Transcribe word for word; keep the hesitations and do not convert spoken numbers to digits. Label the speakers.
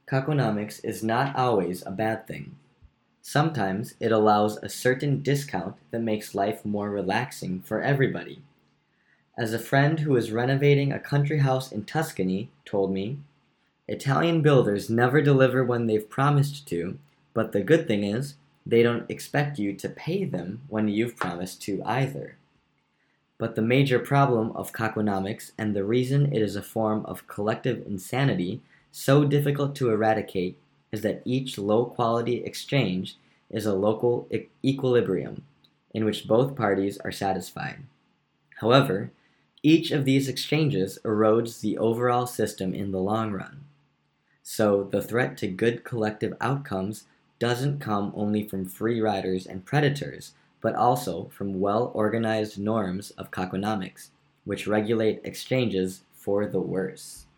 Speaker 1: Kakonomics is not always a bad thing. Sometimes it allows a certain discount that makes life more relaxing for everybody. As a friend who is renovating a country house in Tuscany told me, Italian builders never deliver when they've promised to, but the good thing is, they don't expect you to pay them when you've promised to either. But the major problem of Kakonomics and the reason it is a form of collective insanity so difficult to eradicate is that each low-quality exchange is a local e- equilibrium in which both parties are satisfied. However, each of these exchanges erodes the overall system in the long run. So the threat to good collective outcomes doesn't come only from free riders and predators, but also from well-organized norms of Kakonomics, which regulate exchanges for the worse.